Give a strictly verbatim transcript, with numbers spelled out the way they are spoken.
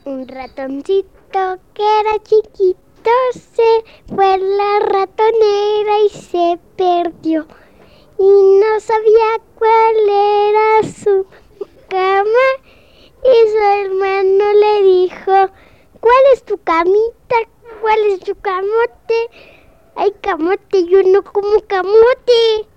Un ratoncito que era chiquito se fue a la ratonera y se perdió. Y no sabía cuál era su cama. Y su hermano le dijo: ¿cuál es tu camita? ¿Cuál es tu camote? Ay, camote, yo no como camote.